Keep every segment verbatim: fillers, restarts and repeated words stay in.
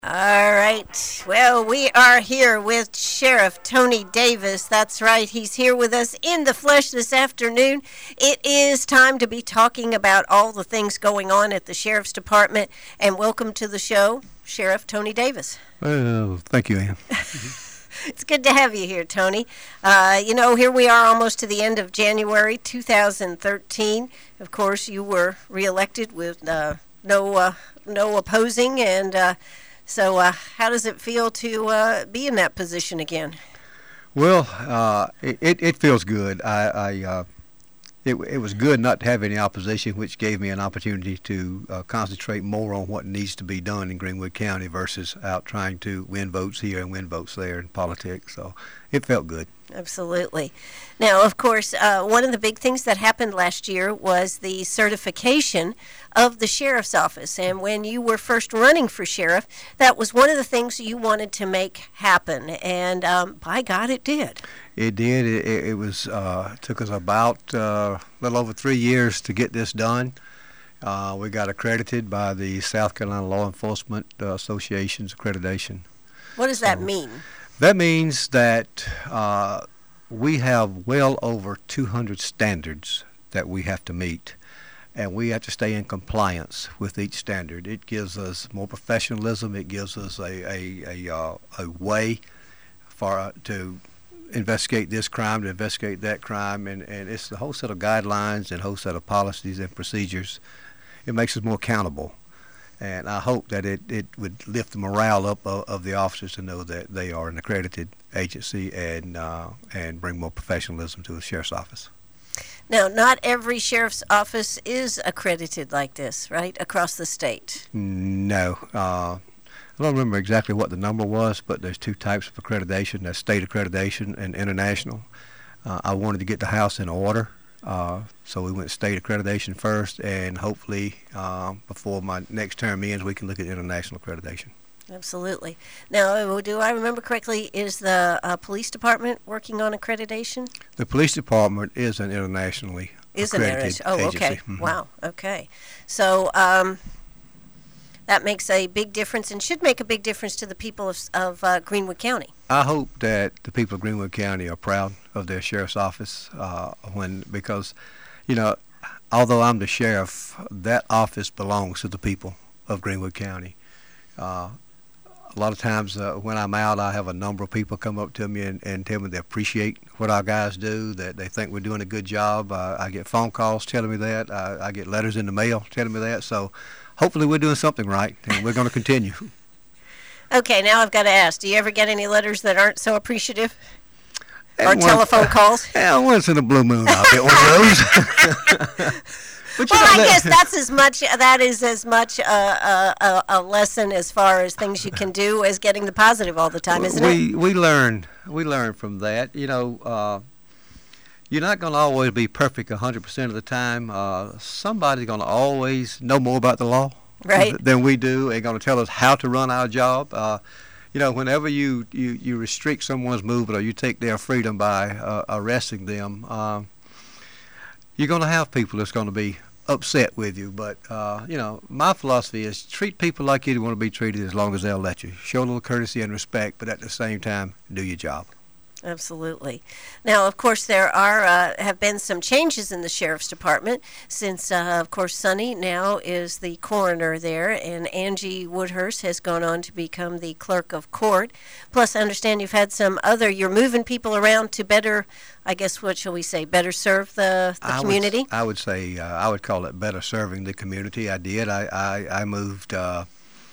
All right. Well, we are here with Sheriff Tony Davis. That's right. He's here with us in the flesh this afternoon. It is time to be talking about all the things going on at the Sheriff's Department. And welcome to the show, Sheriff Tony Davis. Well, thank you, Ann. It's good to have you here, Tony. Uh, you know, here we are almost to the end of January two thousand thirteen. Of course, you were reelected with uh, no uh, no opposing, and uh, so uh, how does it feel to uh, be in that position again? Well, uh, it, it feels good. I, I uh, it, it was good not to have any opposition, which gave me an opportunity to uh, concentrate more on what needs to be done in Greenwood County versus out trying to win votes here and win votes there in politics. So it felt good. Absolutely. Now, of course, uh, one of the big things that happened last year was the certification of the sheriff's office. And when you were first running for sheriff, that was one of the things you wanted to make happen. And um, by God, it did. It did. It, it, it was uh, took us about uh, a little over three years to get this done. Uh, we got accredited by the South Carolina Law Enforcement uh, Association's accreditation. What does So, that mean? That means that uh, we have well over two hundred standards that we have to meet, and we have to stay in compliance with each standard. It gives us more professionalism. It gives us a a a, uh, a way for uh, to investigate this crime, to investigate that crime, and, and it's the whole set of guidelines and whole set of policies and procedures. It makes us more accountable. And I hope that it, it would lift the morale up of, of the officers to know that they are an accredited agency and uh, and bring more professionalism to the sheriff's office. Now, not every sheriff's office is accredited like this, right, across the state? No. Uh, I don't remember exactly what the number was, but there's two types of accreditation. There's state accreditation and international. Uh, I wanted to get the house in order. Uh, so we went state accreditation first, and hopefully uh, before my next term ends, we can look at international accreditation. Absolutely. Now, do I remember correctly, is the uh, police department working on accreditation? The police department is an internationally Is an accredited Oh, agency. okay. Mm-hmm. Wow. Okay. So um, that makes a big difference and should make a big difference to the people of, of uh, Greenwood County. I hope that the people of Greenwood County are proud of their sheriff's office uh, when because, you know, although I'm the sheriff, that office belongs to the people of Greenwood County. Uh, a lot of times uh, when I'm out, I have a number of people come up to me and, and tell me they appreciate what our guys do, that they think we're doing a good job. Uh, I get phone calls telling me that. I, I get letters in the mail telling me that. So hopefully we're doing something right, and we're going to continue. Okay, now I've got to ask, do you ever get any letters that aren't so appreciative? Or And telephone once, calls? Yeah, once in a blue moon I'll get one of those. But you Well, know, I that- guess that's as much, that is as much a, a, a, a lesson as far as things you can do as getting the positive all the time, isn't we, it? We learn, we learn from that. You know, uh, you're not going to always be perfect one hundred percent of the time. Uh, somebody's going to always know more about the law Right. than we do and going to tell us how to run our job. Uh, you know, whenever you, you, you restrict someone's movement or you take their freedom by uh, arresting them, uh, you're going to have people that's going to be upset with you. But, uh, you know, my philosophy is treat people like you want to be treated as long as they'll let you. Show a little courtesy and respect, but at the same time, do your job. Absolutely. Now, of course, there are uh, have been some changes in the sheriff's department since, uh, of course, Sonny now is the coroner there, and Angie Woodhurst has gone on to become the clerk of court. Plus, I understand you've had some other, you're moving people around to better, I guess, what shall we say, better serve the, the I community? Would, I would say, uh, I would call it better serving the community. I did. I, I, I moved... Uh,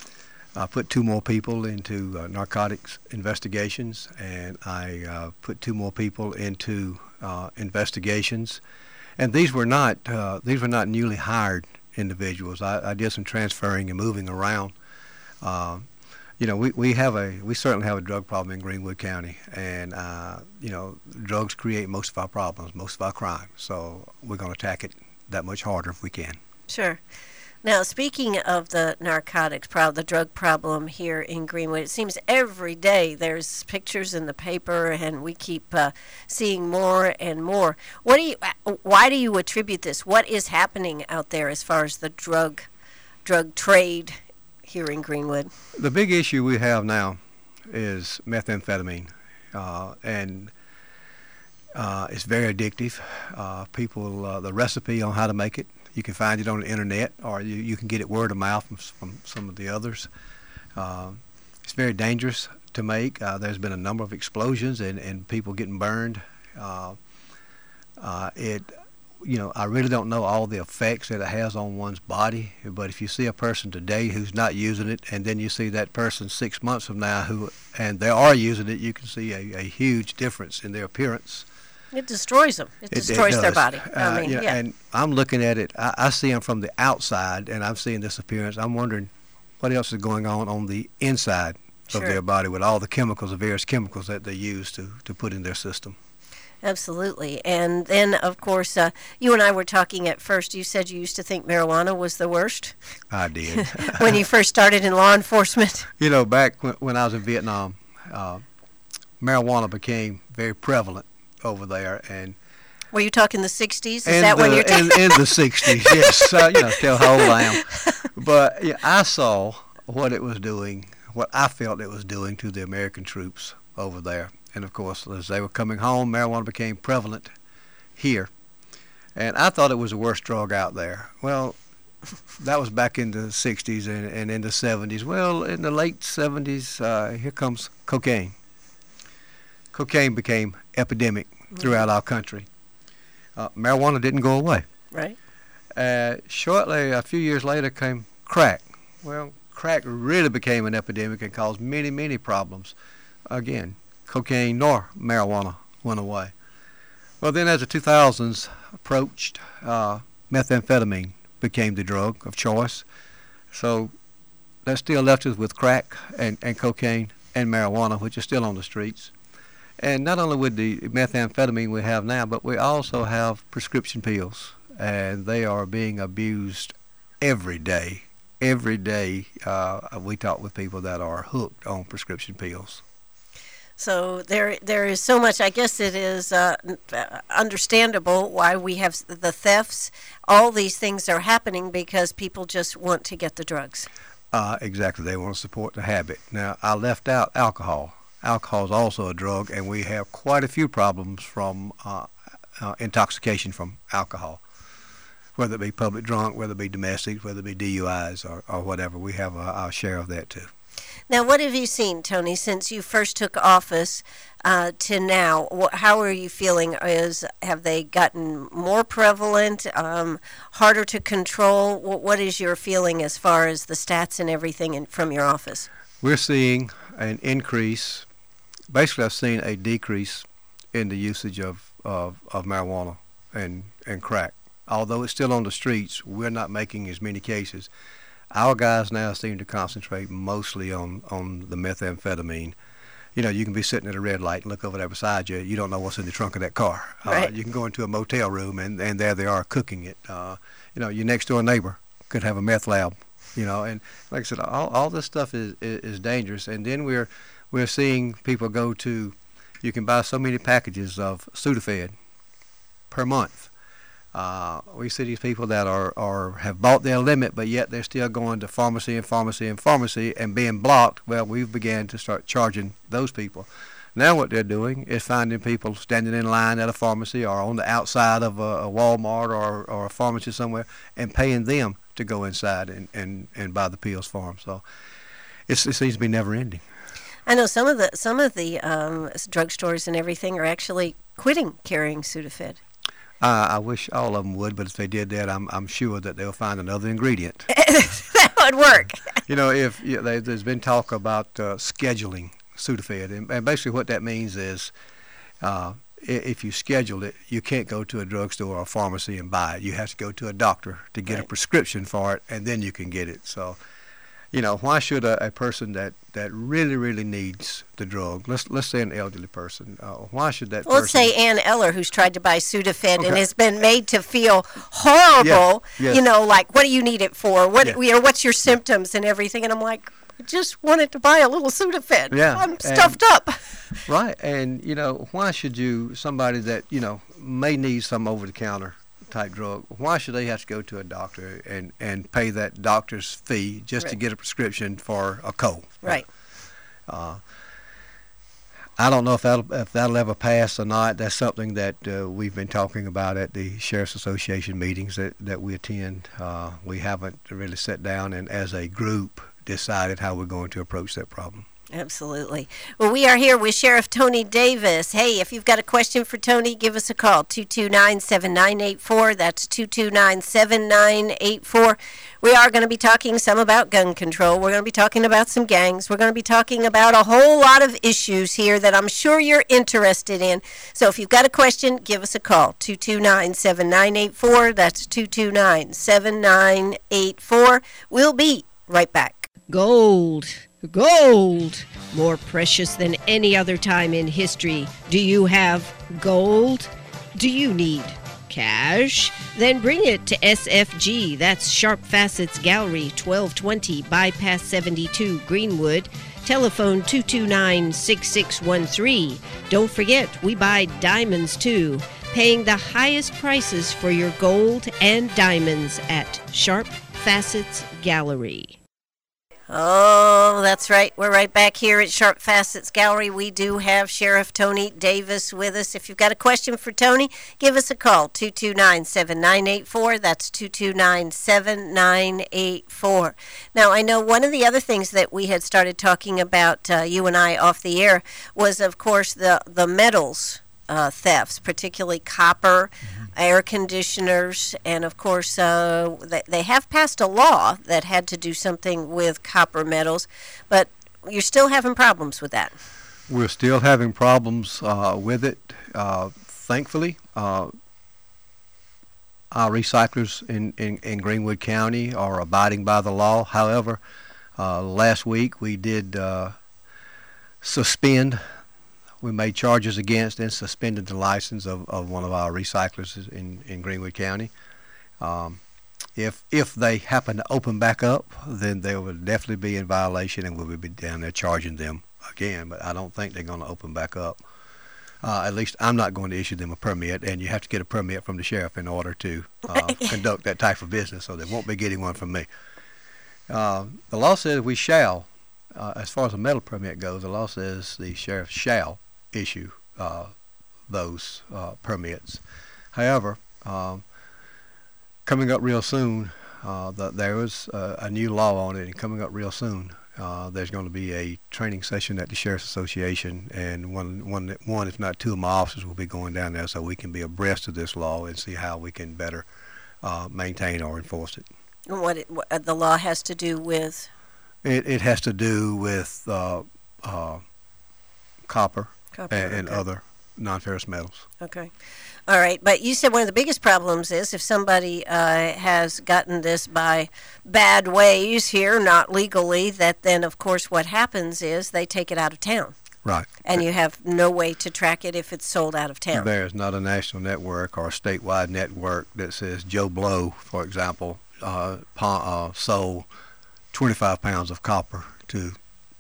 I put two more people into uh, narcotics investigations, and I uh, put two more people into uh, investigations. And these were not uh, these were not newly hired individuals. I, I did some transferring and moving around. Uh, you know, we, we have a we certainly have a drug problem in Greenwood County, and uh, you know, drugs create most of our problems, most of our crime. So we're going to attack it that much harder if we can. Sure. Now, speaking of the narcotics problem, the drug problem here in Greenwood, it seems every day there's pictures in the paper, and we keep uh, seeing more and more. What do you? Why do you attribute this? What is happening out there as far as the drug, drug trade here in Greenwood? The big issue we have now is methamphetamine, uh, and uh, it's very addictive. Uh, people, uh, the recipe on how to make it, you can find it on the internet, or you, you can get it word of mouth from, from some of the others. Uh, it's very dangerous to make. Uh, there's been a number of explosions and, and people getting burned. Uh, uh, it, you know, I really don't know all the effects that it has on one's body, but if you see a person today who's not using it, and then you see that person six months from now who, and they are using it, you can see a, a huge difference in their appearance. It destroys them. It, It- it destroys their does. body. I Uh, mean, you know, yeah. And I'm looking at it, I, I see them from the outside, and I'm seeing this appearance. I'm wondering what else is going on on the inside Sure. of their body with all the chemicals, the various chemicals that they use to, to put in their system. Absolutely. And then, of course, uh, you and I were talking at first. You said you used to think marijuana was the worst I did. when you first started in law enforcement. You know, back when, when I was in Vietnam, uh, marijuana became very prevalent over there, and Were you talking the sixties? Is in that the, when you're talking? in, in the sixties, yes. Uh, you know, tell how old I am. But yeah, I saw what it was doing, what I felt it was doing to the American troops over there. And of course, as they were coming home, marijuana became prevalent here. And I thought it was the worst drug out there. Well, that was back in the sixties and, and in the seventies. Well, in the late seventies, uh, here comes cocaine. Cocaine became epidemic throughout our country. Uh, marijuana didn't go away. Right. Uh, shortly, a few years later, came crack. Well, crack really became an epidemic and caused many, many problems. Again, cocaine nor marijuana went away. Well, then as the two thousands approached, uh, methamphetamine became the drug of choice. So that still left us with crack and, and cocaine and marijuana, which is still on the streets. And not only with the methamphetamine we have now, but we also have prescription pills, and they are being abused every day. Every day uh, we talk with people that are hooked on prescription pills. So there, there is so much. I guess it is uh, understandable why we have the thefts. All these things are happening because people just want to get the drugs. Uh, exactly. They want to support the habit. Now, I left out alcohol. Alcohol is also a drug, and we have quite a few problems from uh, uh, intoxication from alcohol, whether it be public drunk, whether it be domestic, whether it be D U Is or, or whatever. We have uh, our share of that, too. Now, what have you seen, Tony, since you first took office uh, to now? Wh- How are you feeling? Is have they gotten more prevalent, um, harder to control? Wh- What is your feeling as far as the stats and everything in, from your office? We're seeing an increase. Basically, I've seen a decrease in the usage of, of, of marijuana and, and crack. Although it's still on the streets, we're not making as many cases. Our guys now seem to concentrate mostly on, on the methamphetamine. You know, you can be sitting at a red light and look over there beside you. You don't know what's in the trunk of that car. Right. Uh, you can go into a motel room, and, and there they are cooking it. Uh, you know, your next door neighbor could have a meth lab. You know, and like I said, all, all this stuff is, is, is dangerous. And then we're we're seeing people go to, you can buy so many packages of Sudafed per month. Uh, we see these people that are, are have bought their limit, but yet they're still going to pharmacy and pharmacy and pharmacy and being blocked. Well, we've began to start charging those people. Now what they're doing is finding people standing in line at a pharmacy or on the outside of a, a Walmart or, or a pharmacy somewhere and paying them to go inside and, and, and buy the pills for them. So it's, it seems to be never ending. I know some of the some of the um, drugstores and everything are actually quitting carrying Sudafed. Uh, I wish all of them would, but if they did that, I'm I'm sure that they'll find another ingredient. That would work. You know, if you know, they, there's been talk about uh, scheduling Sudafed, and, and basically what that means is, uh, if you schedule it, you can't go to a drugstore or a pharmacy and buy it. You have to go to a doctor to get Right. a prescription for it, and then you can get it. So, you know, why should a, a person that, that really, really needs the drug, let's let's say an elderly person, uh, why should that Well, let's person... say Ann Eller, who's tried to buy Sudafed Okay. and has been made to feel horrible. Yeah, yes. You know, like, what do you need it for? What Yeah. you know, what's your symptoms and everything? And I'm like, I just wanted to buy a little Sudafed. Yeah, I'm and- stuffed up. Right, and, you know, why should you, somebody that, you know, may need some over-the-counter type drug, why should they have to go to a doctor and, and pay that doctor's fee just right. to get a prescription for a cold? Right. Uh, I don't know if that'll, if that'll ever pass or not. That's something that uh, we've been talking about at the Sheriff's Association meetings that, that we attend. Uh, we haven't really sat down and as a group decided how we're going to approach that problem. Absolutely. Well, we are here with Sheriff Tony Davis. Hey, if you've got a question for Tony, give us a call, two two nine, seven nine eight four. That's two two nine, seven nine eight four. We are going to be talking some about gun control. We're going to be talking about some gangs. We're going to be talking about a whole lot of issues here that I'm sure you're interested in. So if you've got a question, give us a call, two two nine, seven nine eight four. That's two two nine, seven nine eight four. We'll be right back. Gold. Gold. More precious than any other time in history. Do you have gold? Do you need cash? Then bring it to S F G. That's Sharp Facets Gallery, twelve twenty Bypass seventy-two, Greenwood. Telephone two two nine, six six one three. Don't forget, we buy diamonds too. Paying the highest prices for your gold and diamonds at Sharp Facets Gallery. Oh, that's right. We're right back here at Sharp Facets Gallery. We do have Sheriff Tony Davis with us. If you've got a question for Tony, give us a call, two two nine, seven nine eight four. That's two two nine, seven nine eight four. Now, I know one of the other things that we had started talking about, uh, you and I, off the air, was, of course, the, the metals uh, thefts, particularly copper, mm-hmm. air conditioners, and of course uh, they, they have passed a law that had to do something with copper metals, but you're still having problems with that. We're still having problems uh, with it. Uh, thankfully, uh, our recyclers in, in, in Greenwood County are abiding by the law. However, uh, last week we did uh, suspend We made charges against and suspended the license of, of one of our recyclers in, in Greenwood County. Um, if if they happen to open back up, then they will definitely be in violation and we'll be down there charging them again. But I don't think they're going to open back up. Uh, at least I'm not going to issue them a permit, and you have to get a permit from the sheriff in order to uh, conduct that type of business, so they won't be getting one from me. Uh, the law says we shall, uh, as far as a metal permit goes, the law says the sheriff shall issue uh, those uh, permits. However, um, coming up real soon, uh, the, there is uh, a new law on it, and coming up real soon, uh, there's going to be a training session at the Sheriff's Association, and one, one, one, if not two of my officers will be going down there so we can be abreast of this law and see how we can better uh, maintain or enforce it. What, it, what the law has to do with? It, it has to do with uh, uh, copper, copper and, and okay. other non-ferrous metals. Okay. All right. But you said one of the biggest problems is if somebody uh, has gotten this by bad ways here, not legally, that then, of course, what happens is they take it out of town. Right. And you have no way to track it if it's sold out of town. There's not a national network or a statewide network that says Joe Blow, for example, uh, uh, sold twenty-five pounds of copper to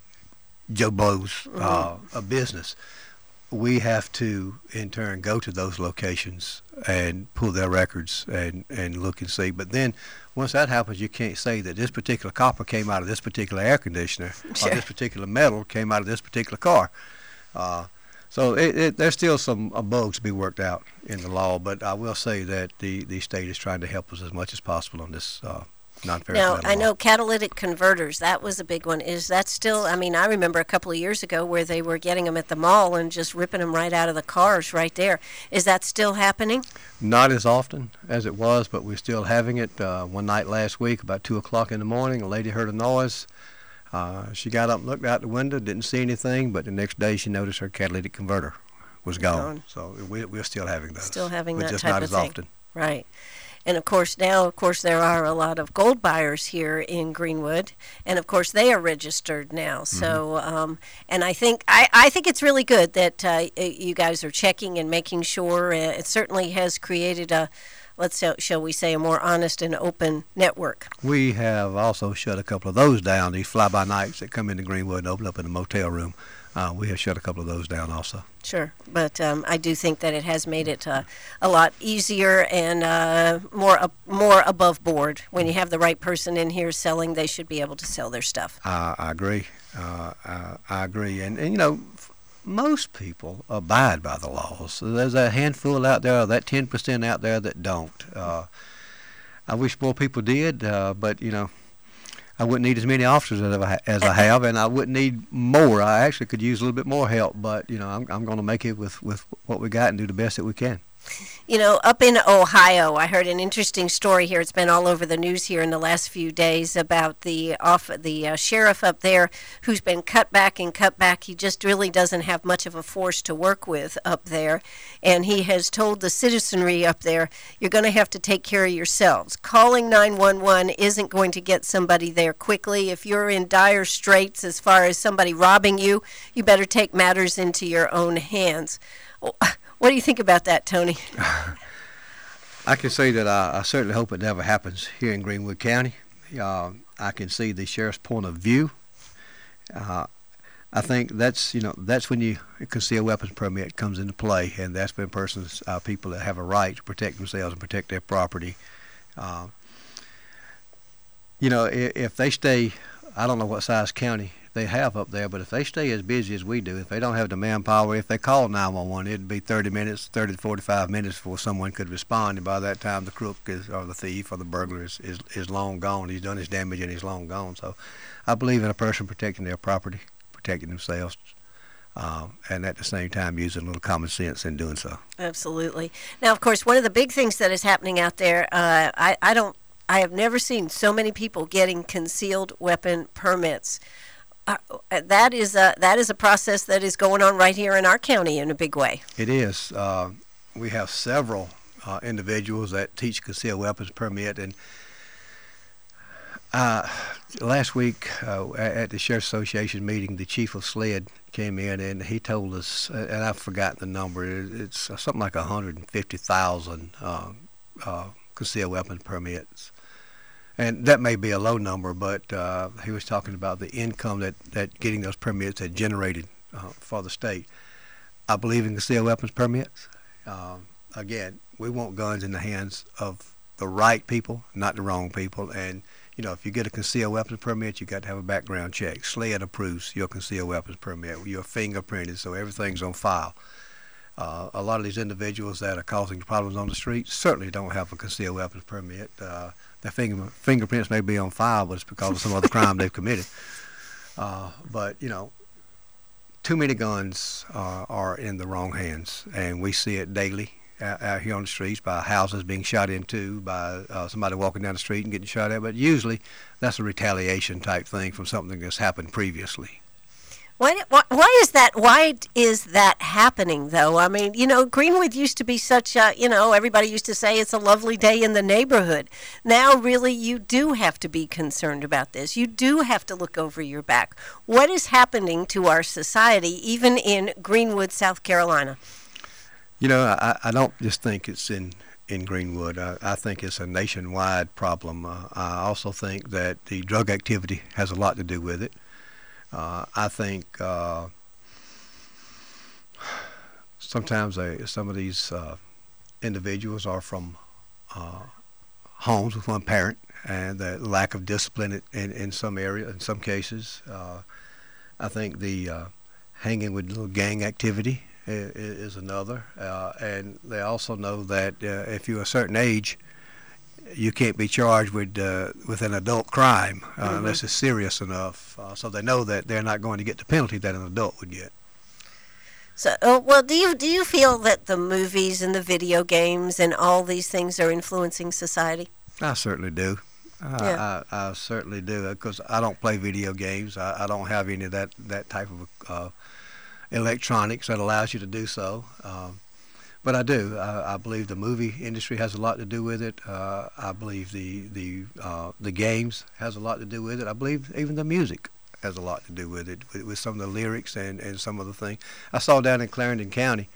Joe Blow's mm-hmm. uh, a business. We have to, in turn, go to those locations and pull their records and, and look and see. But then, once that happens, you can't say that this particular copper came out of this particular air conditioner sure. or this particular metal came out of this particular car. Uh, so it, it, there's still some uh, bugs to be worked out in the law, but I will say that the, the state is trying to help us as much as possible on this uh, non-ferrous now, metal I law. know catalytic converters, that was a big one. Is that still, I mean, I remember a couple of years ago where they were getting them at the mall and just ripping them right out of the cars right there. Is that still happening? Not as often as it was, but we're still having it. Uh, one night last week, about two o'clock in the morning, a lady heard a noise. Uh, she got up and looked out the window, didn't see anything, but the next day she noticed her catalytic converter was gone. gone. So we, we're still having those. Still having but that just type not of as thing. often. Right. And, of course, now, of course, there are a lot of gold buyers here in Greenwood. And, of course, they are registered now. Mm-hmm. So, um, and I think I, I think it's really good that uh, you guys are checking and making sure. Uh, it certainly has created a, let's say, shall we say, a more honest and open network. We have also shut a couple of those down. These fly-by-nights that come into Greenwood and open up in a motel room. Uh, we have shut a couple of those down also. Sure, but um, I do think that it has made it uh, a lot easier and uh, more uh, more above board. When you have the right person in here selling, they should be able to sell their stuff. Uh, I agree. Uh, I, I agree. And, and, you know, f- most people abide by the laws. There's a handful out there, that ten percent out there that don't. Uh, I wish more people did, uh, but, you know, I wouldn't need as many officers as I, as I have, and I wouldn't need more. I actually could use a little bit more help, but, you know, I'm, I'm going to make it with, with what we got and do the best that we can. You know, up in Ohio, I heard an interesting story here. It's been all over the news here in the last few days about the off the uh, sheriff up there who's been cut back and cut back. He just really doesn't have much of a force to work with up there. And he has told the citizenry up there, you're going to have to take care of yourselves. Calling nine one one isn't going to get somebody there quickly. If you're in dire straits as far as somebody robbing you, you better take matters into your own hands. What do you think about that, Tony? I can say that I, I certainly hope it never happens here in Greenwood County. Uh, I can see the sheriff's point of view. Uh, I think that's you know that's when you concealed weapons permit comes into play, and that's when persons, uh, people that have a right to protect themselves and protect their property. Uh, you know, if, if they stay, I don't know what size county they have up there, but if they stay as busy as we do, if they don't have the manpower, if they call nine one one, it'd be thirty minutes, thirty to forty-five minutes before someone could respond, and by that time the crook is, or the thief or the burglar is, is, is long gone. He's done his damage and he's long gone. So I believe in a person protecting their property, protecting themselves, uh, and at the same time using a little common sense in doing so. Absolutely. Now, of course, one of the big things that is happening out there, uh, I, I don't, I have never seen so many people getting concealed weapon permits. Uh, that is a that is a process that is going on right here in our county in a big way. It is. Uh, we have several uh, individuals that teach concealed weapons permit, and uh, last week uh, at the Sheriff's Association meeting, the chief of SLED came in and he told us, and I've forgotten the number. It's something like one hundred fifty thousand uh, uh, concealed weapons permits. And that may be a low number, but uh, he was talking about the income that, that getting those permits had generated uh, for the state. I believe in concealed weapons permits. Uh, again, we want guns in the hands of the right people, not the wrong people. And, you know, if you get a concealed weapons permit, you got to have a background check. SLED approves your concealed weapons permit. You're fingerprinted, so everything's on file. Uh, a lot of these individuals that are causing problems on the street certainly don't have a concealed weapons permit. Uh, their finger, fingerprints may be on file, but it's because of some other crime they've committed. Uh, but, you know, too many guns uh, are in the wrong hands, and we see it daily out, out here on the streets by houses being shot into, by uh, somebody walking down the street and getting shot at. But usually that's a retaliation type thing from something that's happened previously. Why, why, why is that? Why is that happening, though? I mean, you know, Greenwood used to be such a, you know, everybody used to say it's a lovely day in the neighborhood. Now, really, you do have to be concerned about this. You do have to look over your back. What is happening to our society, even in Greenwood, South Carolina? You know, I, I don't just think it's in, in Greenwood. I, I think it's a nationwide problem. Uh, I also think that the drug activity has a lot to do with it. Uh, I think uh, sometimes they, some of these uh, individuals are from uh, homes with one parent, and the lack of discipline in, in some area, in some cases. Uh, I think the uh, hanging with little gang activity is, is another, uh, and they also know that uh, if you're a certain age, you can't be charged with uh, with an adult crime uh, mm-hmm. unless it's serious enough. Uh, so they know that they're not going to get the penalty that an adult would get. So, uh, well, do you do you feel that the movies and the video games and all these things are influencing society? I certainly do. I, yeah. I, I certainly do, because I don't play video games. I, I don't have any of that that type of uh, electronics that allows you to do so. Um, But I do. I, I believe the movie industry has a lot to do with it. Uh, I believe the the uh, the games has a lot to do with it. I believe even the music has a lot to do with it, with, with some of the lyrics and, and some of the things. I saw down in Clarendon County,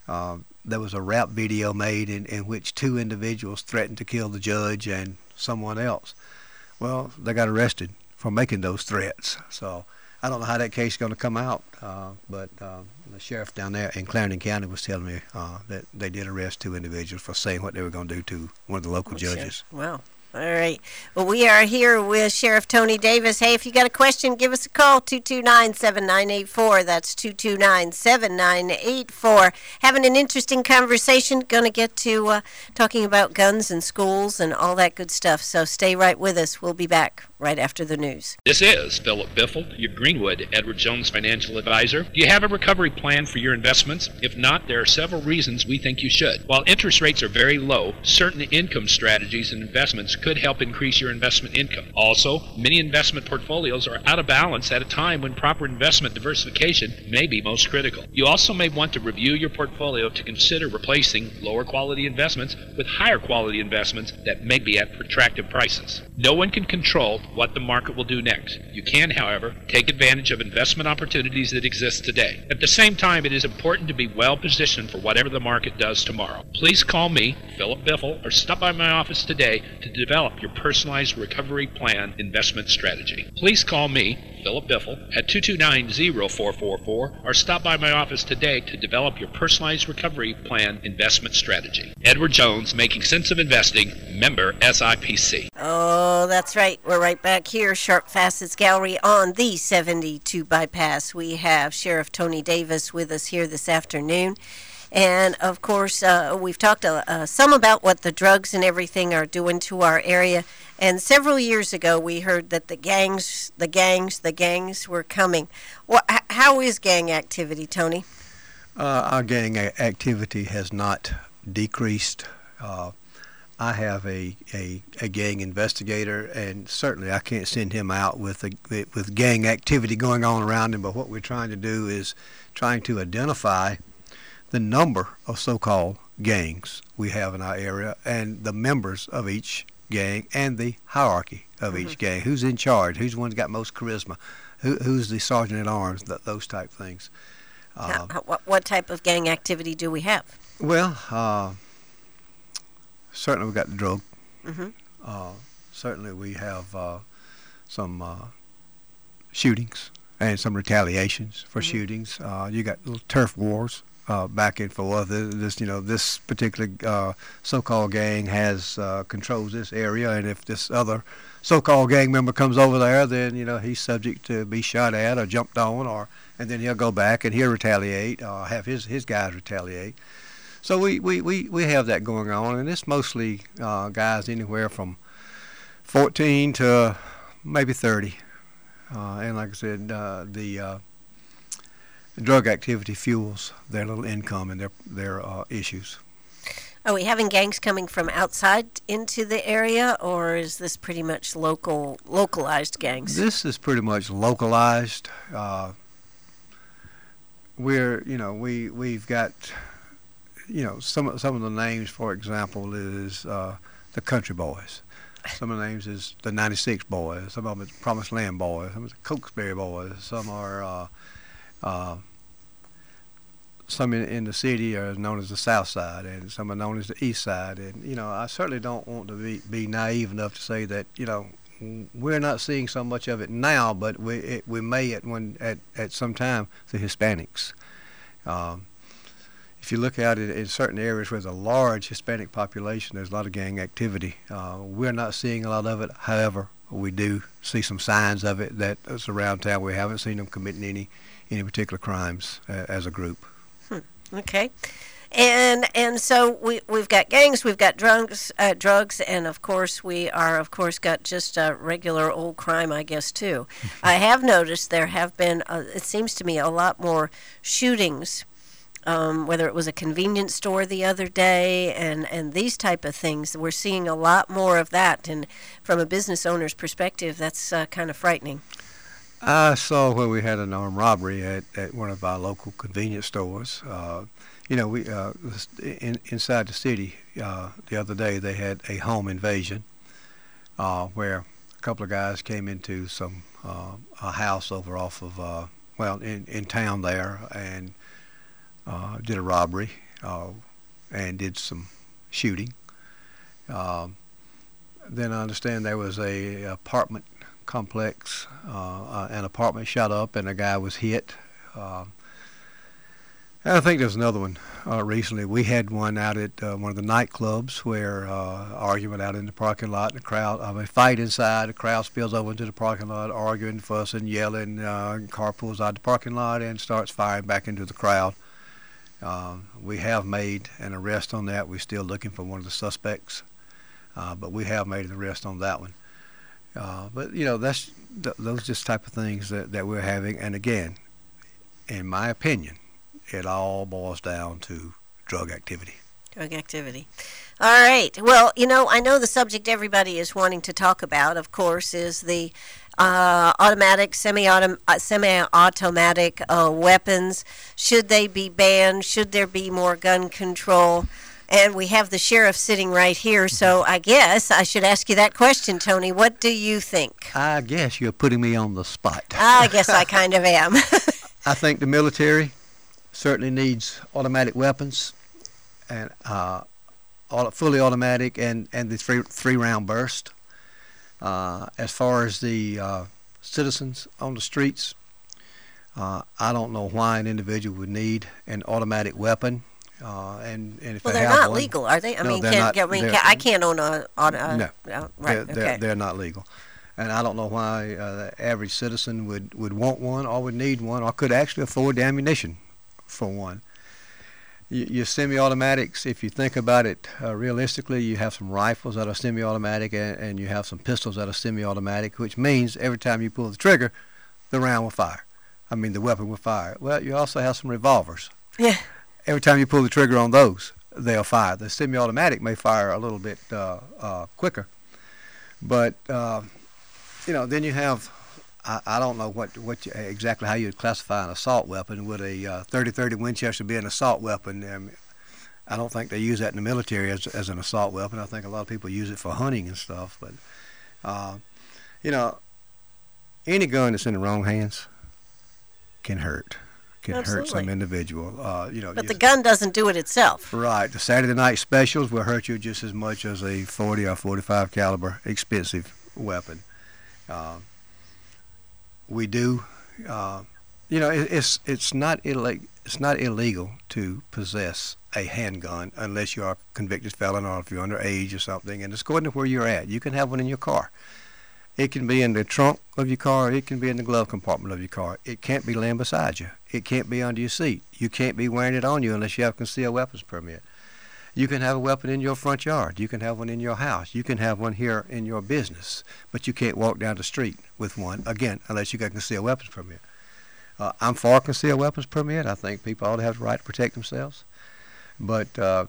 Uh, there was a rap video made in, in which two individuals threatened to kill the judge and someone else. Well, they got arrested for making those threats. So I don't know how that case is going to come out, uh, but uh, the sheriff down there in Clarendon County was telling me uh, that they did arrest two individuals for saying what they were going to do to one of the local Okay. judges. Wow. All right. Well, we are here with Sheriff Tony Davis. Hey, if you got a question, give us a call, two two nine, seven nine eight four. That's two two nine, seven nine eight four. Having an interesting conversation. Going to get to uh, talking about guns and schools and all that good stuff. So stay right with us. We'll be back right after the news. This is Philip Biffle, your Greenwood Edward Jones financial advisor. Do you have a recovery plan for your investments? If not, there are several reasons we think you should. While interest rates are very low, certain income strategies and investments could help increase your investment income. Also, many investment portfolios are out of balance at a time when proper investment diversification may be most critical. You also may want to review your portfolio to consider replacing lower quality investments with higher quality investments that may be at attractive prices. No one can control what the market will do next. You can, however, take advantage of investment opportunities that exist today. At the same time, it is important to be well positioned for whatever the market does tomorrow. Please call me, Philip Biffle, or stop by my office today to develop your personalized recovery plan investment strategy. Please call me, Philip Biffle, at two two nine, zero four four four, or stop by my office today to develop your personalized recovery plan investment strategy. Edward Jones, Making Sense of Investing, member S I P C. Oh, that's right. We're right back here, Sharp Facets Gallery on the seventy-two Bypass. We have Sheriff Tony Davis with us here this afternoon. And, of course, uh, we've talked uh, uh, some about what the drugs and everything are doing to our area. And several years ago, we heard that the gangs, the gangs, the gangs were coming. Well, h- how is gang activity, Tony? Uh, our gang a- activity has not decreased. Uh, I have a, a, a gang investigator, and certainly I can't send him out with a, with gang activity going on around him. But what we're trying to do is trying to identify the number of so-called gangs we have in our area and the members of each gang and the hierarchy of mm-hmm. each gang. Who's in charge? Who's the one that got most charisma? Who, who's the sergeant at arms? Th- those type things. Uh, how, what, what type of gang activity do we have? Well, uh, certainly we got the drug. Mm-hmm. Uh, certainly we have uh, some uh, shootings and some retaliations for mm-hmm. shootings. Uh, you got little turf wars. Uh, back and forth. This, you know, this particular uh, so-called gang has uh, controls this area, and if this other so-called gang member comes over there, then you know he's subject to be shot at or jumped on, or and then he'll go back and he'll retaliate, or have his his guys retaliate. So we we, we, we have that going on, and it's mostly uh, guys anywhere from fourteen to maybe thirty, uh, and like I said, uh, the uh, drug activity fuels their little income and their their uh, issues. Are we having gangs coming from outside into the area, or is this pretty much local, localized gangs? This is pretty much localized. Uh, we're, you know, we we've got, you know, some some of the names. For example, is uh, the Country Boys. Some of the names is the ninety-six Boys. Some of them is Promised Land Boys. Some of the Cokesbury Boys. Some are. Uh, Uh, some in, in the city are known as the South Side, and some are known as the East Side. And you know, I certainly don't want to be, be naive enough to say that you know we're not seeing so much of it now, but we it, we may at one at, at some time the Hispanics. Um, if you look at it in certain areas where there's a large Hispanic population, there's a lot of gang activity. Uh, we're not seeing a lot of it. However, we do see some signs of it that's around town. We haven't seen them committing any. any particular crimes uh, as a group. Hmm. Okay. And and so we, we've got gangs, we've got drugs, uh, drugs, and of course we are, of course, got just uh, regular old crime, I guess, too. I have noticed there have been, uh, it seems to me, a lot more shootings, um, whether it was a convenience store the other day and, and these type of things. We're seeing a lot more of that, and from a business owner's perspective, that's uh, kind of frightening. I saw where we had an armed robbery at, at one of our local convenience stores. Uh, you know, we uh, in, inside the city uh, the other day they had a home invasion uh, where a couple of guys came into some uh, a house over off of uh, well in, in town there and uh, did a robbery. uh, and did some shooting. Um, then I understand there was a apartment complex, uh, uh, an apartment shot up, and a guy was hit. Uh, and I think there's another one uh, recently. We had one out at uh, one of the nightclubs where uh, argument out in the parking lot, and the crowd, I mean, fight inside, the crowd spills over into the parking lot, arguing, fussing, yelling, uh, car pulls out the parking lot and starts firing back into the crowd. Uh, we have made an arrest on that. We're still looking for one of the suspects, uh, but we have made an arrest on that one. Uh, but, you know, that's th- those just type of things that, that we're having. And, again, in my opinion, it all boils down to drug activity. Drug activity. All right. Well, you know, I know the subject everybody is wanting to talk about, of course, is the uh, automatic, semi-autom- uh, semi-automatic uh, weapons. Should they be banned? Should there be more gun control? And we have the sheriff sitting right here, so I guess I should ask you that question, Tony. What do you think? I guess you're putting me on the spot. I guess I kind of am. I think the military certainly needs automatic weapons, and uh, all, fully automatic, and, and the three three round burst. Uh, as far as the uh, citizens on the streets, uh, I don't know why an individual would need an automatic weapon. Uh, and, and if well, they they're have not one, legal, are they? I no, mean, they're can't, not, I mean, can, I can't own a, on a no, uh, right? they're, okay, they're, they're not legal. And I don't know why uh, the average citizen would, would want one or would need one or could actually afford the ammunition for one. You, your semi-automatics, if you think about it uh, realistically, you have some rifles that are semi-automatic and, and you have some pistols that are semi-automatic, which means every time you pull the trigger, the round will fire. I mean, the weapon will fire. Well, you also have some revolvers. Yeah. Every time you pull the trigger on those, they'll fire. The semi-automatic may fire a little bit uh, uh, quicker, but uh, you know, then you have, I, I don't know what, what you, exactly how you would classify an assault weapon. Would a uh, thirty thirty Winchester be an assault weapon? Um, I don't think they use that in the military as, as an assault weapon. I think a lot of people use it for hunting and stuff. But, uh, you know, any gun that's in the wrong hands can hurt. Can Absolutely. hurt some individual. Uh, you know, But you, the gun doesn't do it itself. Right. The Saturday night specials will hurt you just as much as a forty or forty-five caliber expensive weapon. Uh, we do, uh, you know, it, it's it's not ille- it's not illegal to possess a handgun unless you are a convicted felon or if you're underage or something. And it's according to where you're at. You can have one in your car. It can be in the trunk of your car. It can be in the glove compartment of your car. It can't be laying beside you. It can't be under your seat. You can't be wearing it on you unless you have a concealed weapons permit. You can have a weapon in your front yard. You can have one in your house. You can have one here in your business. But you can't walk down the street with one, again, unless you got a concealed weapons permit. Uh, I'm for a concealed weapons permit. I think people ought to have the right to protect themselves. But uh,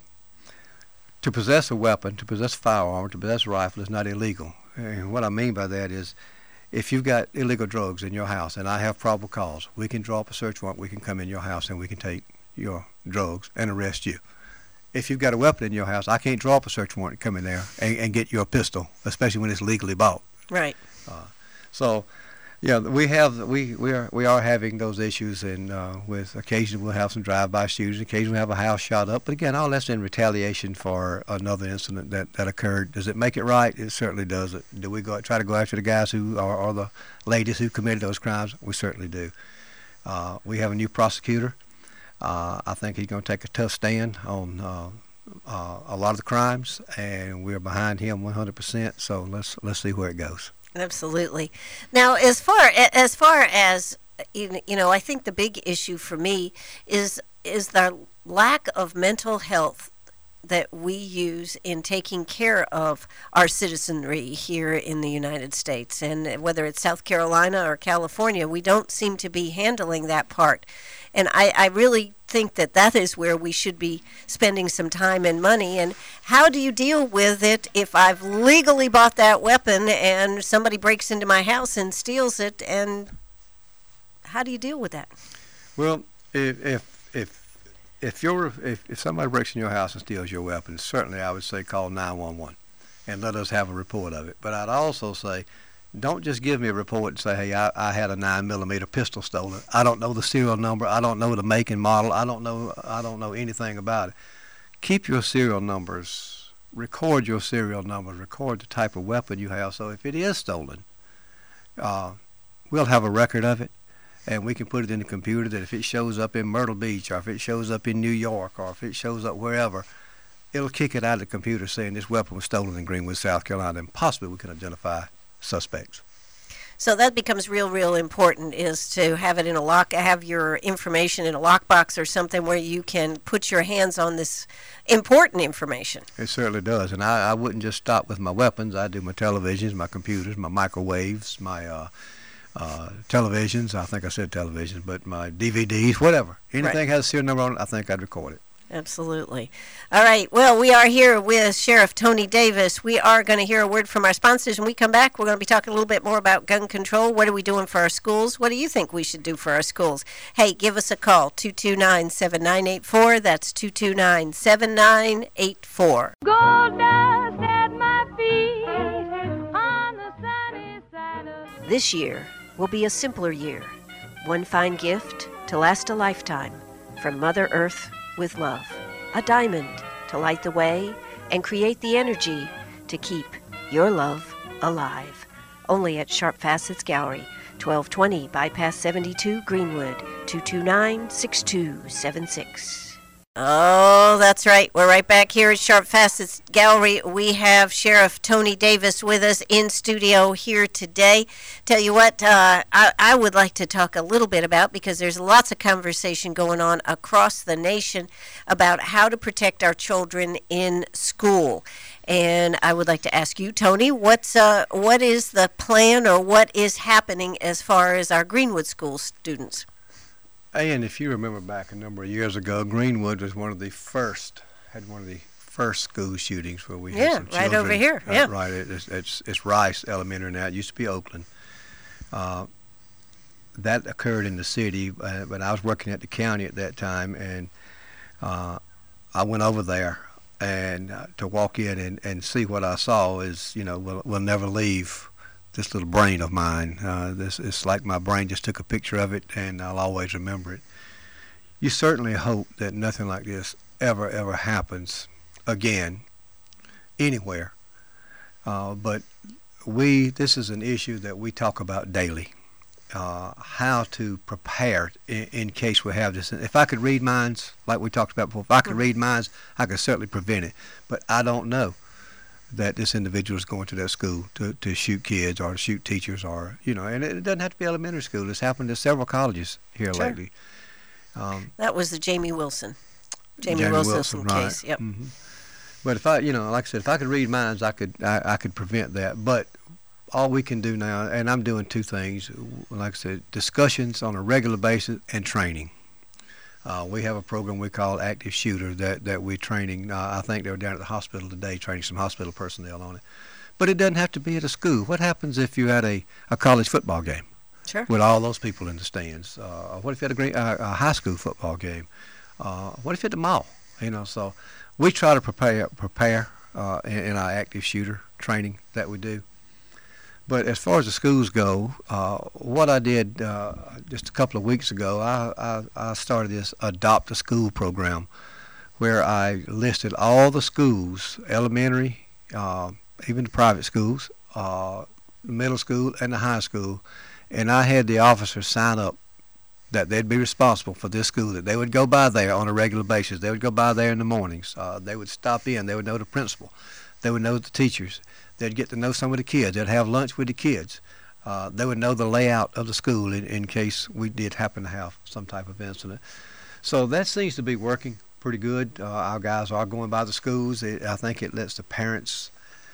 to possess a weapon, to possess a firearm, to possess a rifle is not illegal. And what I mean by that is if you've got illegal drugs in your house and I have probable cause, we can draw up a search warrant, we can come in your house and we can take your drugs and arrest you. If you've got a weapon in your house, I can't draw up a search warrant and come in there and, and get your pistol, especially when it's legally bought. Right. Uh, so, yeah, we have we we are we are having those issues, and uh, with occasionally we'll have some drive-by shootings, occasionally we'll have a house shot up. But again, all that's in retaliation for another incident that, that occurred. Does it make it right? It certainly doesn't. Do we go try to go after the guys who are or the ladies who committed those crimes? We certainly do. Uh, we have a new prosecutor. Uh, I think he's going to take a tough stand on uh, uh, a lot of the crimes, and we're behind him one hundred percent. So let's let's see where it goes. Absolutely. Now, as far as far as you know, I think the big issue for me is is the lack of mental health that we use in taking care of our citizenry here in the United States. And whether it's South Carolina or California, we don't seem to be handling that part. And I, I really think that that is where we should be spending some time and money. And how do you deal with it if I've legally bought that weapon and somebody breaks into my house and steals it? And how do you deal with that? Well, if if if if you're if, if somebody breaks in your house and steals your weapon, certainly I would say call nine one one and let us have a report of it. But I'd also say Don't just give me a report and say, hey, I, I had a nine millimeter pistol stolen. I don't know the serial number. I don't know the make and model. I don't know. I don't know anything about it. Keep your serial numbers. Record your serial numbers. Record the type of weapon you have. So if it is stolen, uh, we'll have a record of it, and we can put it in the computer that if it shows up in Myrtle Beach, or if it shows up in New York, or if it shows up wherever, it'll kick it out of the computer saying this weapon was stolen in Greenwood, South Carolina, and possibly we can identify suspects. So that becomes real, real important, is to have it in a lock, have your information in a lockbox or something where you can put your hands on this important information. It certainly does, and I, I wouldn't just stop with my weapons. I do my televisions, my computers, my microwaves, my uh, uh, televisions. I think I said televisions, but my D V Ds, whatever. Anything Right. has a serial number on it, I think I'd record it. Absolutely. All right. Well, we are here with Sheriff Tony Davis. We are going to hear a word from our sponsors. When we come back, we're going to be talking a little bit more about gun control. What are we doing for our schools? What do you think we should do for our schools? Hey, give us a call, two two nine, seven nine eight four. That's two two nine, seven nine eight four. Gold dust at my feet on the sunny side of... This year will be a simpler year. One fine gift to last a lifetime from Mother Earth with love. A diamond to light the way and create the energy to keep your love alive. Only at Sharp Facets Gallery, twelve twenty Bypass seventy-two Greenwood, two two nine, six two seven six. Oh, that's right. We're right back here at Sharp Facets Gallery. We have Sheriff Tony Davis with us in studio here today. Tell you what, uh, I, I would like to talk a little bit about, because there's lots of conversation going on across the nation about how to protect our children in school. And I would like to ask you, Tony, what's uh, what is the plan, or what is happening as far as our Greenwood School students? And if you remember back a number of years ago, Greenwood was one of the first, had one of the first school shootings where we had Yeah, some right children. over here, uh, yeah. Right, it, it's, it's, it's Rice Elementary now. It used to be Oakland. Uh, that occurred in the city, uh, but I was working at the county at that time, and uh, I went over there, and uh, to walk in and, and see what I saw is, you know, we'll, we'll never leave this little brain of mine. Uh, this it's like my brain just took a picture of it, and I'll always remember it. You certainly hope that nothing like this ever, ever happens again, anywhere. Uh, but we, this is an issue that we talk about daily. Uh, how to prepare in, in case we have this. If I could read minds, like we talked about before, if I could read minds, I could certainly prevent it. But I don't know that this individual is going to that school to, to shoot kids or to shoot teachers, or, you know, and it, it doesn't have to be elementary school. It's happened to several colleges here Sure. lately. Um, That was the Jamie Wilson. Jamie, Jamie Wilson, Wilson, right. case. Yep. mhm. But if I, you know, like I said, if I could read minds, I could, I, I could prevent that. But all we can do now, and I'm doing two things, like I said, discussions on a regular basis and training. Uh, we have a program we call Active Shooter that, that we're training. Uh, I think they were down at the hospital today training some hospital personnel on it. But it doesn't have to be at a school. What happens if you're at a, a college football game Sure. with all those people in the stands? Uh, what if you're at a, great, uh, a high school football game? Uh, what if you're at the mall? You know, so we try to prepare prepare uh, in, in our Active Shooter training that we do. But as far as the schools go, uh, what I did uh, just a couple of weeks ago, I, I, I started this Adopt a School program, where I listed all the schools, elementary, uh, even the private schools, uh, middle school, and the high school, and I had the officers sign up that they'd be responsible for this school, that they would go by there on a regular basis. They would go by there in the mornings. Uh, they would stop in. They would know the principal. They would know the teachers. They'd get to know some of the kids. They'd have lunch with the kids. Uh, they would know the layout of the school in, in case we did happen to have some type of incident. So that seems to be working pretty good. Uh, our guys are going by the schools. It, I think it lets the parents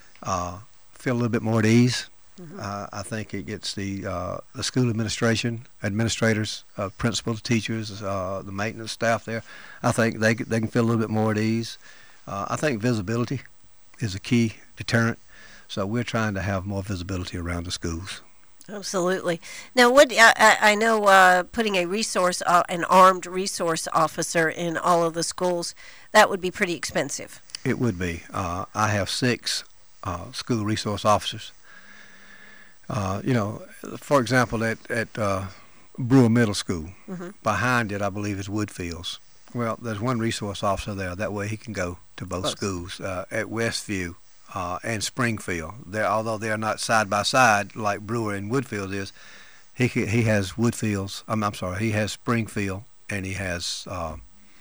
uh, feel a little bit more at ease. Mm-hmm. Uh, I think it gets the uh, the school administration, administrators, uh, principals, teachers, uh, the maintenance staff there. I think they they can feel a little bit more at ease. Uh, I think visibility is a key deterrent. So we're trying to have more visibility around the schools. Absolutely. Now, what I, I know, uh, putting a resource, uh, an armed resource officer in all of the schools, that would be pretty expensive. It would be. Uh, I have six uh, school resource officers. Uh, you know, for example, at at uh, Brewer Middle School, Mm-hmm. behind it, I believe, is Woodfields. Well, there's one resource officer there. That way, he can go to both Both. schools. Uh, at Westview uh, and Springfield, they although they're not side by side like Brewer and Woodfield is, he ca- he has Woodfields. I'm I'm sorry, he has Springfield and he has uh,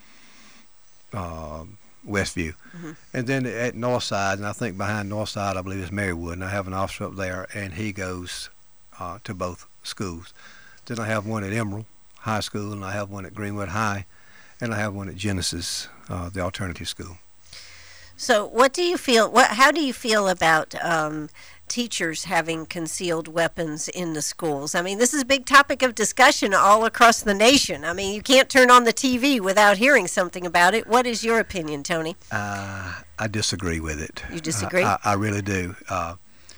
uh, Westview. Mhm. And then at Northside, and I think behind Northside, I believe is Marywood, and I have an officer up there, and he goes uh, to both schools. Then I have one at Emerald High School, and I have one at Greenwood High, and I have one at Genesis, uh, the alternative school. So, what do you feel? What? How do you feel about um, teachers having concealed weapons in the schools? I mean, this is a big topic of discussion all across the nation. I mean, you can't turn on the T V without hearing something about it. What is your opinion, Tony? Uh, I disagree with it. You disagree? I, I, I really do. Uh,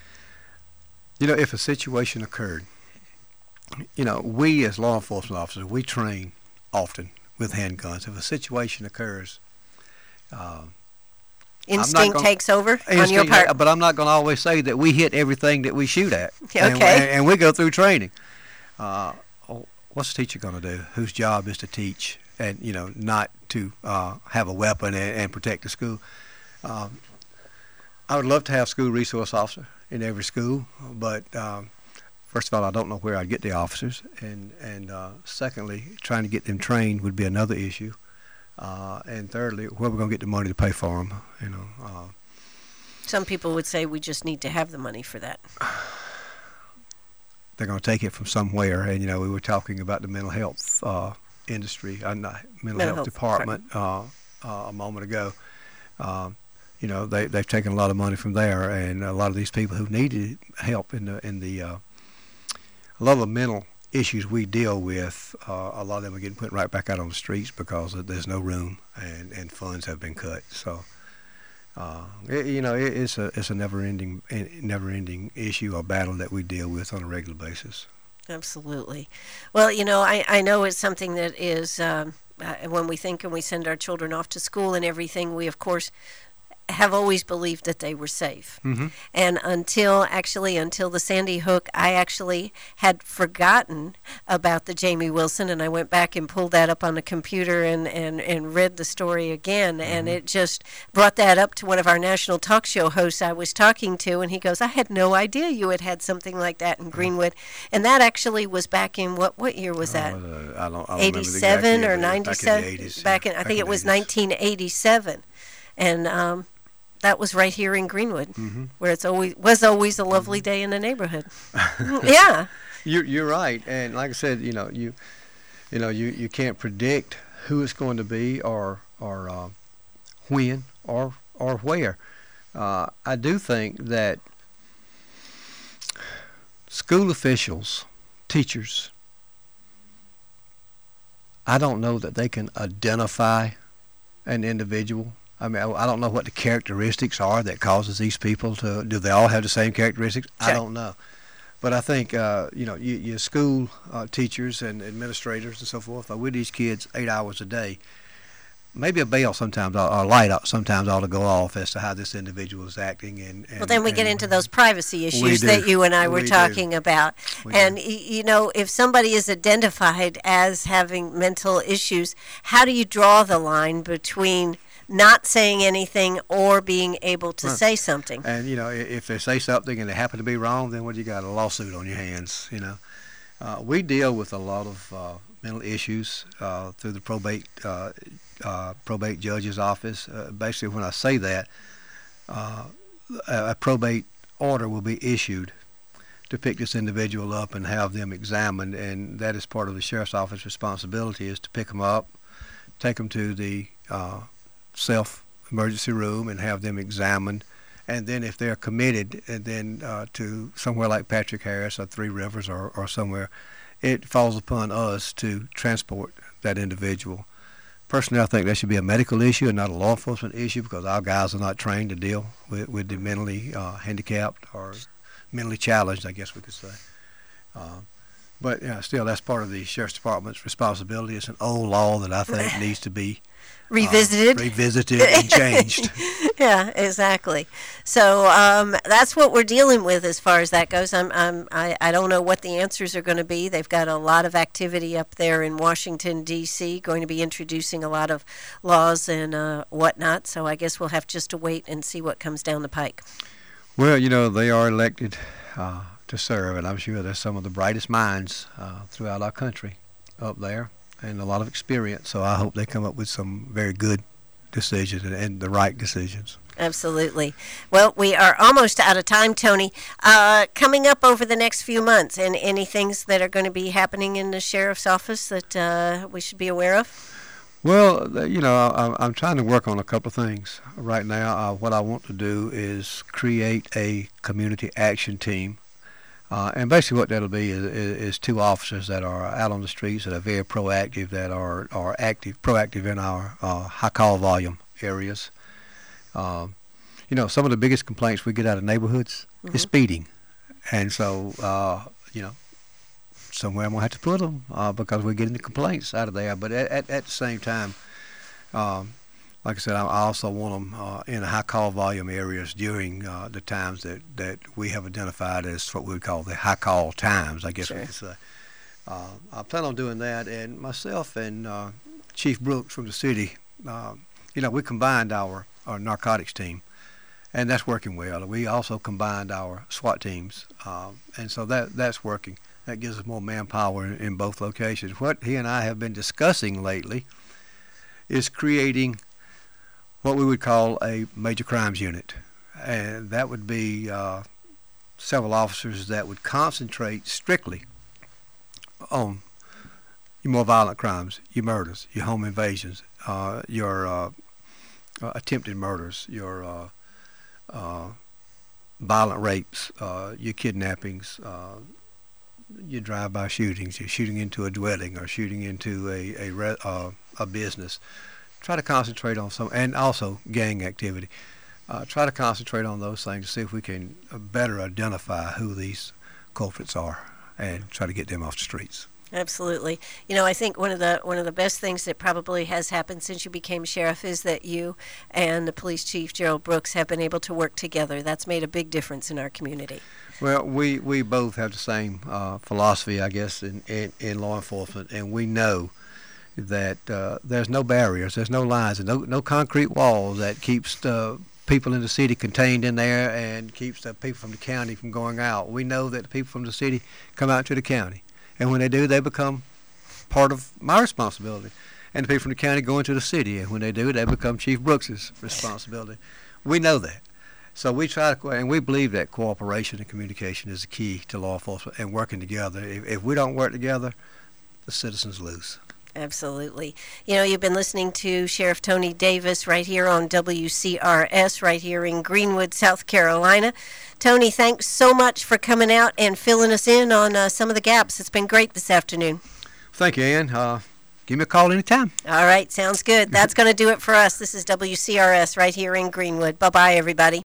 you know, if a situation occurred, you know, we as law enforcement officers, we train often with handguns. If a situation occurs, uh, Instinct gonna- takes over on your instinct, part. but I'm not going to always say that we hit everything that we shoot at. Okay. And, and, and we go through training. Uh, oh, what's the teacher going to do? Whose job is to teach and, you know, not to uh, have a weapon and, and protect the school? Um, I would love to have school resource officer in every school, but um, first of all, I don't know where I'd get the officers, and and uh, secondly, trying to get them trained would be another issue, uh, and thirdly, where we're going to get the money to pay for them, you know. Uh, Some people would say we just need to have the money for that. they're going to take it from somewhere, and you know, we were talking about the mental health uh, industry, uh, not, mental, Mental health, health department uh, uh, a moment ago. Um, you know, they they've taken a lot of money from there, and a lot of these people who needed help in the in the uh, a lot of the mental issues we deal with, uh, a lot of them are getting put right back out on the streets because there's no room and, and funds have been cut. So, uh, it, you know, it, it's a it's a never-ending never-ending issue or battle that we deal with on a regular basis. Absolutely. Well, you know, I, I know it's something that is, um, uh, when we think and we send our children off to school and everything, we, of course, have always believed that they were safe. Mm-hmm. And until, actually, until the Sandy Hook, I actually had forgotten about the Jamie Wilson, and I went back and pulled that up on the computer and, and, and read the story again, Mm-hmm. and it just brought that up to one of our national talk show hosts I was talking to, and he goes, I had no idea you had had something like that in Greenwood. And that actually was back in, what what year was that? Uh, I don't, I don't remember the exact eighty-seven year, or but ninety-seven? Back in the eighties. Back in, I Back think in it the was eighties. nineteen eighty-seven. And um, that was right here in Greenwood, Mhm. where it's always was always a lovely day in the neighborhood. Yeah. You're you're right, and like I said, you know, you you know, you, you can't predict who it's going to be or or uh, when or or where. Uh, I do think that school officials, teachers, I don't know that they can identify an individual. I mean, I, I don't know what the characteristics are that causes these people to. Do they all have the same characteristics? I Sure. don't know. But I think, uh, you know, you, your school uh, teachers and administrators and so forth are with these kids eight hours a day. Maybe a bell sometimes, or a light out sometimes ought to go off as to how this individual is acting. And, and Well, then we get and- into those privacy issues do. that you and I were We do. talking about. We And, do. y- you know, if somebody is identified as having mental issues, how do you draw the line between not saying anything or being able to Right. say something? And, you know, i- if they say something and they happen to be wrong, then what you got? A lawsuit on your hands, you know. Uh, we deal with a lot of uh, mental issues uh, through the probate uh, uh, probate judge's office. Uh, basically, when I say that, uh, a, a probate order will be issued to pick this individual up and have them examined, and that is part of the sheriff's office responsibility, is to pick them up, take them to the uh, self emergency room and have them examined, and then if they're committed, and then uh, to somewhere like Patrick Harris or Three Rivers or, or somewhere, it falls upon us to transport that individual. Personally, I think that should be a medical issue and not a law enforcement issue, because our guys are not trained to deal with, with the mentally uh, handicapped or mentally challenged, I guess we could say. Uh, But yeah, still, that's part of the sheriff's department's responsibility. It's an old law that I think needs to be Revisited. uh, revisited and changed. Yeah, exactly. So um, that's what we're dealing with as far as that goes. I'm, I'm, I, I don't know what the answers are going to be. They've got a lot of activity up there in Washington, D C, going to be introducing a lot of laws and uh, whatnot. So I guess we'll have just to wait and see what comes down the pike. Well, you know, they are elected uh, to serve, and I'm sure there's some of the brightest minds uh, throughout our country up there, and a lot of experience. So I hope they come up with some very good decisions and, and the right decisions. Absolutely. Well, we are almost out of time, Tony. Uh, coming up over the next few months, and any things that are going to be happening in the sheriff's office that uh, we should be aware of? Well, you know, I, I'm trying to work on a couple of things right now. Uh, what I want to do is create a community action team. Uh, and basically what that'll be is, is, is two officers that are out on the streets that are very proactive, that are, are active, proactive in our uh, high call volume areas. Um, you know, some of the biggest complaints we get out of neighborhoods mm-hmm. is speeding. And so, uh, you know, somewhere I'm going to have to put them uh, because we're getting the complaints out of there. But at, at, at the same time, um, like I said, I also want them uh, in high call volume areas during uh, the times that, that we have identified as what we would call the high call times, I guess sure. we could say. Uh, I plan on doing that, and myself and uh, Chief Brooks from the city, uh, you know, we combined our, our narcotics team, and that's working well. We also combined our SWAT teams, uh, and so that that's working. That gives us more manpower in, in both locations. What he and I have been discussing lately is creating what we would call a major crimes unit. And that would be uh, several officers that would concentrate strictly on your more violent crimes, your murders, your home invasions, uh, your uh, uh, attempted murders, your uh, uh, violent rapes, uh, your kidnappings, uh, your drive-by shootings, your shooting into a dwelling or shooting into a, a, re- uh, a business. Try to concentrate on some, and also gang activity. Uh, try to concentrate on those things to see if we can better identify who these culprits are and try to get them off the streets. Absolutely. You know, I think one of the one of the best things that probably has happened since you became sheriff is that you and the police chief, Gerald Brooks, have been able to work together. That's made a big difference in our community. Well, we, we both have the same uh, philosophy, I guess, in, in, in law enforcement, and we know that uh, there's no barriers, there's no lines, and no, no concrete walls that keeps the people in the city contained in there and keeps the people from the county from going out. We know that the people from the city come out to the county, and when they do, they become part of my responsibility. And the people from the county go into the city, and when they do, they become Chief Brooks's responsibility. We know that. So we try to, and we believe that cooperation and communication is the key to law enforcement and working together. If, if we don't work together, the citizens lose. Absolutely. You know, you've been listening to Sheriff Tony Davis right here on W C R S, right here in Greenwood, South Carolina. Tony, thanks so much for coming out and filling us in on uh, some of the gaps. It's been great this afternoon. Thank you, Ann. Uh, give me a call anytime. All right, sounds good. That's going to do it for us. This is W C R S right here in Greenwood. Bye-bye, everybody.